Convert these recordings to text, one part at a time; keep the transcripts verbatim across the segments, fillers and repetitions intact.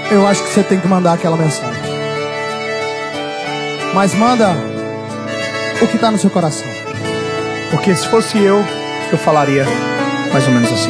eu acho que você tem que mandar aquela mensagem. Mas manda o que tá no seu coração. Porque se fosse eu, eu falaria mais ou menos assim: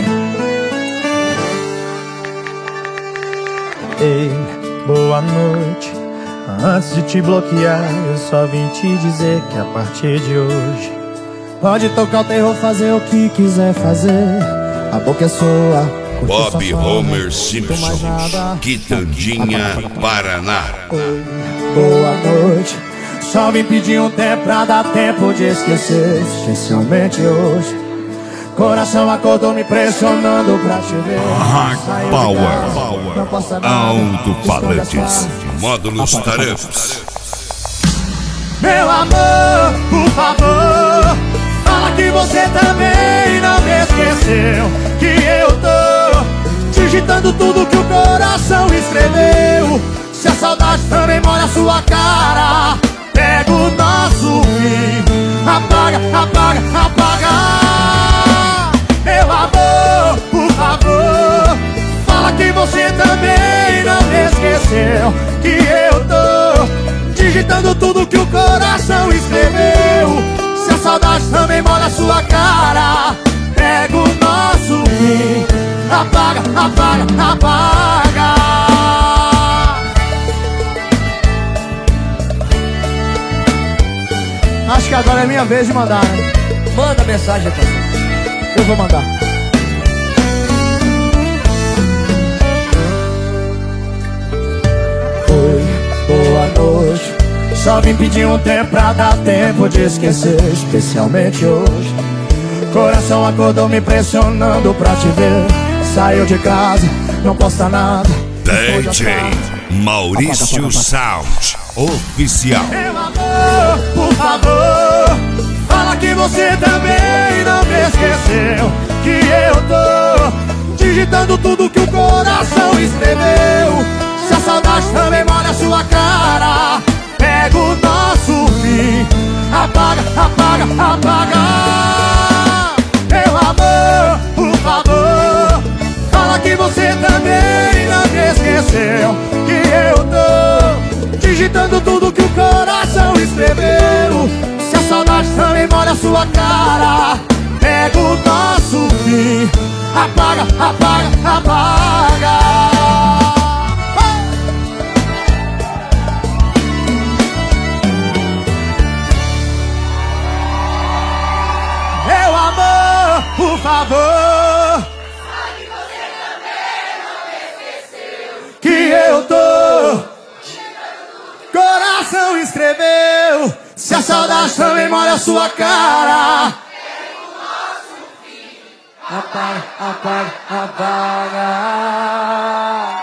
ei, boa noite. Antes de te bloquear, eu só vim te dizer que a partir de hoje pode tocar o terror, fazer o que quiser fazer. A boca é sua. Bob Homer Simpson, Quitandinha, Paraná. Oi, boa noite. Só vim pedir um tempo pra dar tempo de esquecer, especialmente hoje. Coração acordou me pressionando pra te ver. Hard Power, alto-falantes, módulos tarefas. Meu amor, por favor, fala que você também não me esqueceu. Que eu tô digitando tudo que o coração escreveu. Se a saudade também molha a sua cara, pega o nosso fim, apaga, apaga, apaga. Meu amor, por favor, fala que você também não me esqueceu. Que eu tô digitando tudo que o coração escreveu. Se a saudade também molha a sua cara, pega o nosso fim, apaga, apaga, apaga. Acho que agora é minha vez de mandar, né? Manda mensagem, pastor. Eu vou mandar. Oi, boa noite. Só vim pedir um tempo pra dar tempo de esquecer, especialmente hoje. Coração acordou me pressionando pra te ver. Saiu de casa, não posta nada. D J Maurício Sound Oficial. Meu amor, por favor, fala que você também não me esqueceu. Que eu tô digitando tudo que o coração escreveu. Se a saudade também molha a sua cara, pega o nosso fim, apaga, apaga, apaga. Meu amor, por favor, fala que você também não me esqueceu. Que eu tô digitando tudo que o coração escreveu. Se a saudade também molha a sua cara, pega o nosso fim, apaga, apaga, apaga. Meu amor, por favor, fala que você também não me esqueceu. que eu tô coração escreveu. Se a saudade também molha a sua cara, É o nosso fim. Apaga, apaga, apaga.